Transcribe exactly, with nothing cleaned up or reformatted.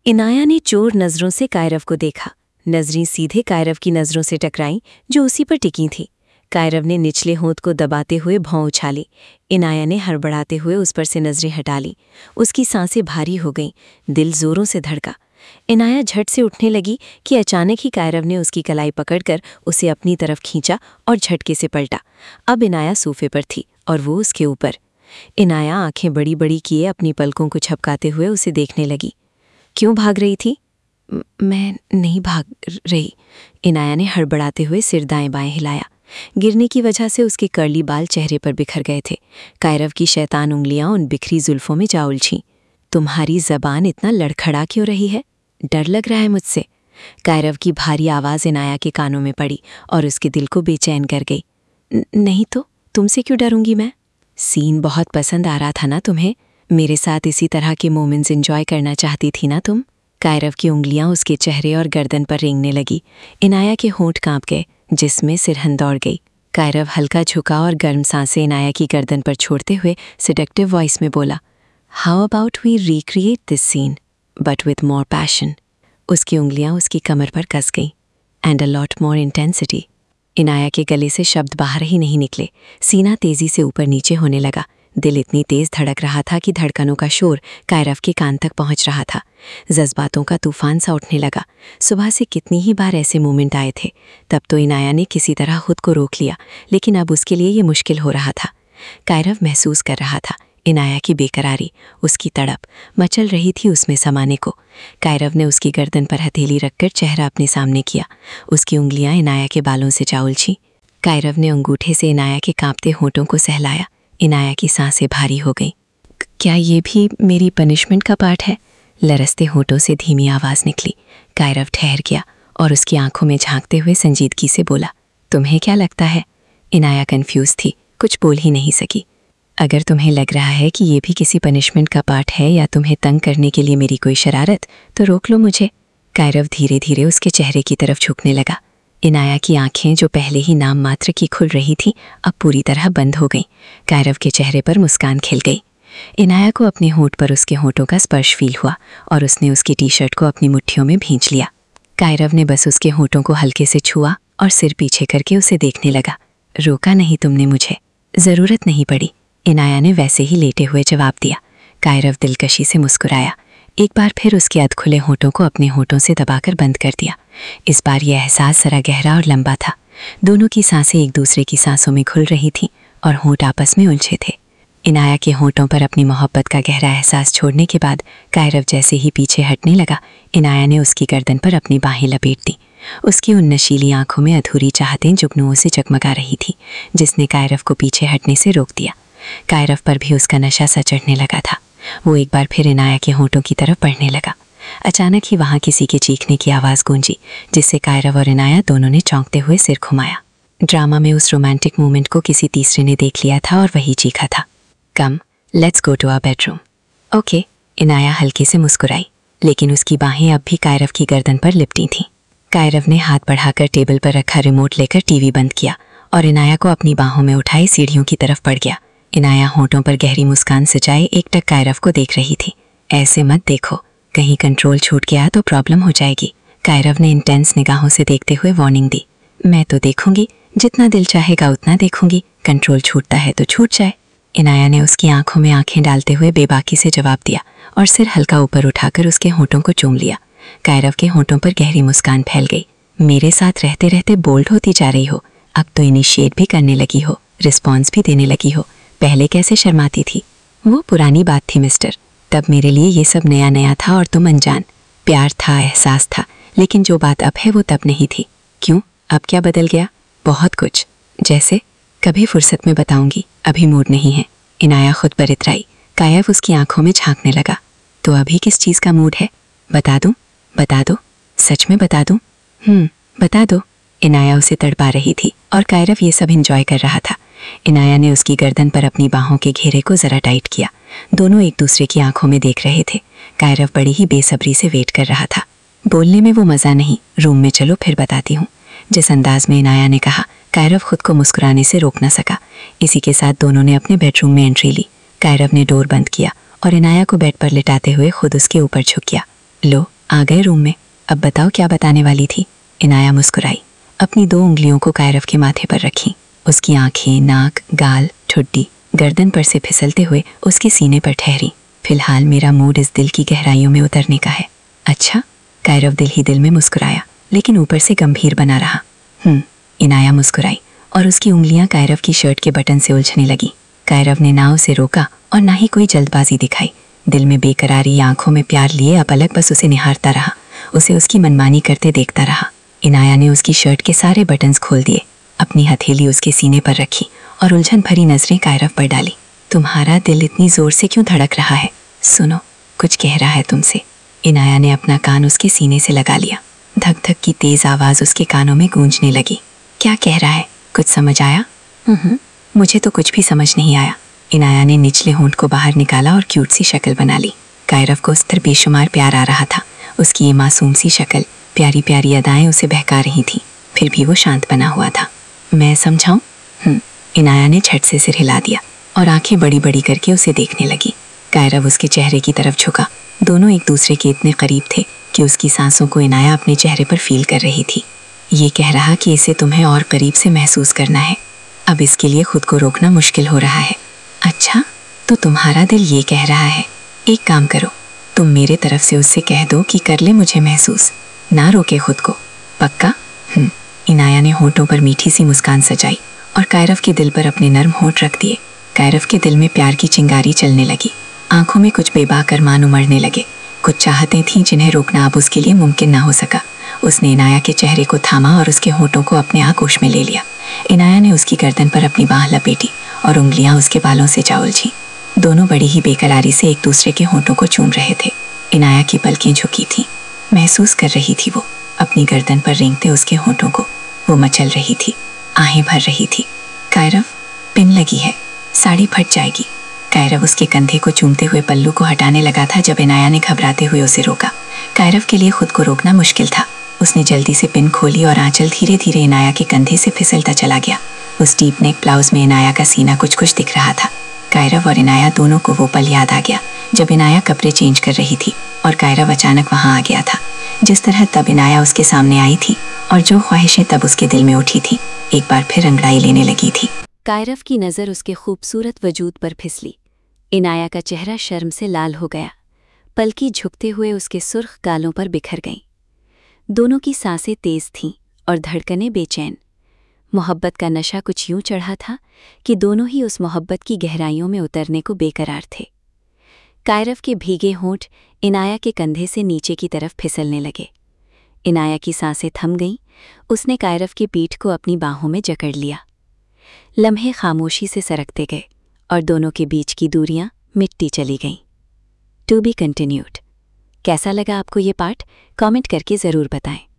इनाया ने चोर नजरों से कायरव को देखा। नजरें सीधे कायरव की नजरों से टकराईं जो उसी पर टिकी थी। कायरव ने निचले होंठ को दबाते हुए भौं उछाली। इनाया ने हड़बड़ाते हुए उस पर से नजरें हटा ली। उसकी सांसें भारी हो गईं, दिल जोरों से धड़का। इनाया झट से उठने लगी कि अचानक ही कायरव ने उसकी कलाई पकड़कर उसे अपनी तरफ खींचा और झटके से पलटा। अब इनाया सोफे पर थी और वो उसके ऊपर। इनाया आंखें बड़ी बड़ी किए अपनी पलकों को झपकाते हुए उसे देखने लगी। क्यों भाग रही थी? मैं नहीं भाग रही। इनाया ने हड़बड़ाते हुए सिर दाएं बाएं हिलाया। गिरने की वजह से उसके कर्ली बाल चेहरे पर बिखर गए थे। कायरव की शैतान उंगलियां उन बिखरी जुल्फों में जा उलझीं। तुम्हारी जबान इतना लड़खड़ा क्यों रही है? डर लग रहा है मुझसे? कायरव की भारी आवाज़ इनाया के कानों में पड़ी और उसके दिल को बेचैन कर गई। नहीं तो तुमसे क्यों डरूंगी मैं? सीन बहुत पसंद आ रहा था ना तुम्हें? मेरे साथ इसी तरह के मोमेंट्स एंजॉय करना चाहती थी ना तुम? कायरव की उंगलियां उसके चेहरे और गर्दन पर रेंगने लगी। इनाया के होंठ कांप गए, जिसमें सिरहन दौड़ गई। कायरव हल्का झुका और गर्म सांसें इनाया की गर्दन पर छोड़ते हुए सेडक्टिव वॉइस में बोला, how about we recreate this scene but with more passion. उसकी उंगलियां उसकी कमर पर कस गईं। And a lot more intensity. Inaya के गले से शब्द बाहर ही नहीं निकले। सीना तेजी से ऊपर नीचे होने लगा। दिल इतनी तेज धड़क रहा था कि धड़कनों का शोर कायरव के कान तक पहुंच रहा था। जज्बातों का तूफान सा उठने लगा। सुबह से कितनी ही बार ऐसे मोमेंट आए थे। तब तो इनाया ने किसी तरह खुद को रोक लिया, लेकिन अब उसके लिए ये मुश्किल हो रहा था। कायरव महसूस कर रहा था इनाया की बेकरारी, उसकी तड़प मचल रही थी उसमें समाने को। कायरव ने उसकी गर्दन पर हथेली रखकर चेहरा अपने सामने किया। उसकी उंगलियां इनाया के बालों से जा उलझीं। कायरव ने अंगूठे से इनाया के कांपते होंठों को सहलाया। इनाया की सांसें भारी हो गईं। क्या ये भी मेरी पनिशमेंट का पार्ट है? लरसते होंठों से धीमी आवाज़ निकली। कायरव ठहर गया और उसकी आंखों में झांकते हुए संजीदगी से बोला, तुम्हें क्या लगता है? इनाया कंफ्यूज थी, कुछ बोल ही नहीं सकी। अगर तुम्हें लग रहा है कि ये भी किसी पनिशमेंट का पार्ट है या तुम्हें तंग करने के लिए मेरी कोई शरारत, तो रोक लो मुझे। कायरव धीरे धीरे उसके चेहरे की तरफ झुकने लगा। इनाया की आंखें जो पहले ही नाम मात्र की खुल रही थीं, अब पूरी तरह बंद हो गईं। कायरव के चेहरे पर मुस्कान खिल गई। इनाया को अपने होंठ पर उसके होंठों का स्पर्श फील हुआ और उसने उसकी टी शर्ट को अपनी मुट्ठियों में भींच लिया। कायरव ने बस उसके होंठों को हल्के से छुआ और सिर पीछे करके उसे देखने लगा। रोका नहीं तुमने मुझे? ज़रूरत नहीं पड़ी, इनाया ने वैसे ही लेटे हुए जवाब दिया। कायरव दिलकशी से मुस्कुराया। एक बार फिर उसके अधखुले होंठों को अपने होंठों से दबाकर बंद कर दिया। इस बार यह एहसास जरा गहरा और लंबा था। दोनों की सांसें एक दूसरे की सांसों में घुल रही थीं और होंठ आपस में उलझे थे। इनाया के होंठों पर अपनी मोहब्बत का गहरा एहसास छोड़ने के बाद कायरव जैसे ही पीछे हटने लगा, इनाया ने उसकी गर्दन पर अपनी बाहें लपेट दी। उसकी उन नशीली आंखों में अधूरी चाहतें जुगनुओं से जगमगा रही थी, जिसने कायरव को पीछे हटने से रोक दिया। कायरव पर भी उसका नशा सा चढ़ने लगा था। वो एक बार फिर इनाया के होंठों की तरफ बढ़ने लगा। अचानक ही वहाँ किसी के चीखने की आवाज़ गूंजी, जिससे कायरव और इनाया दोनों ने चौंकते हुए सिर घुमाया। ड्रामा में उस रोमांटिक मोमेंट को किसी तीसरे ने देख लिया था और वही चीखा था, come let's go to our bedroom. Okay, Inaya हल्के से मुस्कुराई, लेकिन उसकी बाहें अब भी कायरव की गर्दन पर लिपटी थीं। कायरव ने हाथ बढ़ाकर टेबल पर रखा रिमोट लेकर टीवी बंद किया और इनाया को अपनी बाहों में उठाए सीढ़ियों की तरफ बढ़ गया। इनाया होंठों पर गहरी मुस्कान सजाए एकटक कायरव को देख रही थी। ऐसे मत देखो, कहीं कंट्रोल छूट गया तो प्रॉब्लम हो जाएगी। कायरव ने इंटेंस निगाहों से देखते हुए वार्निंग दी। मैं तो देखूंगी, जितना दिल चाहेगा उतना देखूंगी, कंट्रोल छूटता है तो छूट जाए। इनाया ने उसकी आंखों में आंखें डालते हुए बेबाकी से जवाब दिया और सिर हल्का ऊपर उठाकर उसके होंठों को चूम लिया। कायरव के होंठों पर गहरी मुस्कान फैल गई। मेरे साथ रहते रहते बोल्ड होती जा रही हो, अब तो इनिशिएट भी करने लगी हो, रिस्पॉन्स भी देने लगी हो। पहले कैसे शर्माती थी? वो पुरानी बात थी मिस्टर, तब मेरे लिए ये सब नया नया था और तुम अनजान। प्यार था, एहसास था, लेकिन जो बात अब है वो तब नहीं थी। क्यों, अब क्या बदल गया? बहुत कुछ। जैसे? कभी फुर्सत में बताऊंगी, अभी मूड नहीं है। इनाया खुद पर इतराई। कायरव उसकी आंखों में झांकने लगा। तो अभी किस चीज़ का मूड है? बता दूं? बता दो, सच में बता दूं? हम्म बता दो। इनाया उसे तड़पा रही थी और कायरव ये सब एंजॉय कर रहा था। इनाया ने उसकी गर्दन पर अपनी बाहों के घेरे को जरा टाइट किया। दोनों एक दूसरे की आंखों में देख रहे थे। कायरव बड़ी ही बेसब्री से वेट कर रहा था। बोलने में वो मज़ा नहीं, रूम में चलो फिर बताती हूँ। जिस अंदाज में इनाया ने कहा, कायरव खुद को मुस्कुराने से रोक न सका। इसी के साथ दोनों ने अपने बेडरूम में एंट्री ली। कायरव ने डोर बंद किया और इनाया को बेड पर लिटाते हुए खुद उसके ऊपर झुक गया। लो, आ गए रूम में। अब बताओ क्या बताने वाली थी? इनाया मुस्कुराई, अपनी दो उंगलियों को कायरव के माथे पर रखी। उसकी आंखें, नाक, गाल, ठुड्डी गर्दन पर से फिसलते हुए उसके सीने पर ठहरी। फिलहाल मेरा मूड इस दिल की गहराइयों में उतरने का है। अच्छा? कायरव दिल ही दिल में मुस्कुराया, लेकिन ऊपर से गंभीर बना रहा। हम्म इनाया मुस्कुराई और उसकी उंगलियां कायरव की शर्ट के बटन से उलझने लगी। कायरव ने ना उसे रोका और ना ही कोई जल्दबाजी दिखाई। दिल में बेकरारी, आंखों में प्यार लिए अब अलग बस उसे निहारता रहा, उसे उसकी मनमानी करते देखता रहा। इनाया ने उसकी शर्ट के सारे बटन्स खोल दिए, अपनी हथेली उसके सीने पर रखी और उलझन भरी नजरें कायरव पर डाली। तुम्हारा दिल इतनी जोर से क्यों धड़क रहा है? सुनो, कुछ कह रहा है तुमसे। इनाया ने अपना कान उसके सीने से लगा लिया। धक धक की तेज आवाज उसके कानों में गूंजने लगी। क्या कह रहा है? कुछ समझ आया? हम्म मुझे तो कुछ भी समझ नहीं आया। इनाया ने निचले होंठ को बाहर निकाला और क्यूट सी शक्ल बना ली। कायरव को उस पर बेशुमार प्यार आ रहा था। उसकी ये मासूम सी शक्ल, प्यारी प्यारी अदाएं उसे बहका रही थी। फिर भी वो शांत बना हुआ था। मैं समझाऊं? हम्म इनाया ने झट से सिर हिला दिया और आंखें बड़ी बड़ी करके उसे देखने लगी। कायरव उसके चेहरे की तरफ झुका। दोनों एक दूसरे के इतने करीब थे कि उसकी सांसों को इनाया अपने चेहरे पर फील कर रही थी। ये कह रहा कि इसे तुम्हें और करीब से महसूस करना है। अब इसके लिए खुद को रोकना मुश्किल हो रहा है। अच्छा, तो तुम्हारा दिल ये कह रहा है। एक काम करो, तुम मेरे तरफ से उससे कह दो कि कर ले मुझे महसूस, ना रोके खुद को। पक्का? हम्म इनाया ने होठों पर मीठी सी मुस्कान सजाई और कायरव के दिल पर अपने नर्म होठ रख दिए। कायरव के दिल में प्यार की चिंगारी चलने लगी। आंखों में कुछ बेबाक अरमान उमड़ने लगे। कुछ चाहतें थीं जिन्हें रोकना अब उसके लिए मुमकिन ना हो सका। उसने इनाया के चेहरे को थामा और उसके होठों को अपने आगोश में ले लिया। इनाया ने उसकी गर्दन पर अपनी बाह लपेटी और उंगलियां उसके बालों से जा उलझी। दोनों बड़ी ही बेकरारी से एक दूसरे के होठों को चूम रहे थे। इनाया की पलकें झुकी थीं। महसूस कर रही थी वो अपनी गर्दन पर रेंगते उसके होठों को। वो मचल रही थी, आहें भर रही थी। कायरव, पिन लगी है, साड़ी फट जाएगी। कायरव उसके कंधे को चूमते हुए पल्लू को हटाने लगा था जब इनाया ने घबराते हुए उसे रोका। कायरव के लिए खुद को रोकना मुश्किल था। उसने जल्दी से पिन खोली और आंचल धीरे धीरे इनाया के कंधे से फिसलता चला गया। उस डीप नेक ब्लाउज में इनाया का सीना कुछ कुछ दिख रहा था। कायरव और इनाया दोनों को वो पल याद आ गया जब इनाया कपड़े चेंज कर रही थी और कायरव अचानक वहां आ गया था। जिस तरह तब इनाया उसके सामने आई थी और जो ख्वाहिशें तब उसके दिल में उठी थी, एक बार फिर अंगड़ाई लेने लगी थी। कायरव की नज़र उसके खूबसूरत वजूद पर फिसली। इनाया का चेहरा शर्म से लाल हो गया। पलकी झुकते हुए उसके सुर्ख गालों पर बिखर गईं। दोनों की सांसें तेज थीं और धड़कनें बेचैन। मोहब्बत का नशा कुछ यूं चढ़ा था कि दोनों ही उस मोहब्बत की गहराइयों में उतरने को बेकरार थे। कायरव के भीगे होंठ इनाया के कंधे से नीचे की तरफ फिसलने लगे। इनाया की सांसें थम गईं। उसने कायरव की पीठ को अपनी बाहों में जकड़ लिया। लम्हे खामोशी से सरकते गए और दोनों के बीच की दूरियां मिटती चली गईं। To be continued. कैसा लगा आपको ये पार्ट? कमेंट करके ज़रूर बताएं।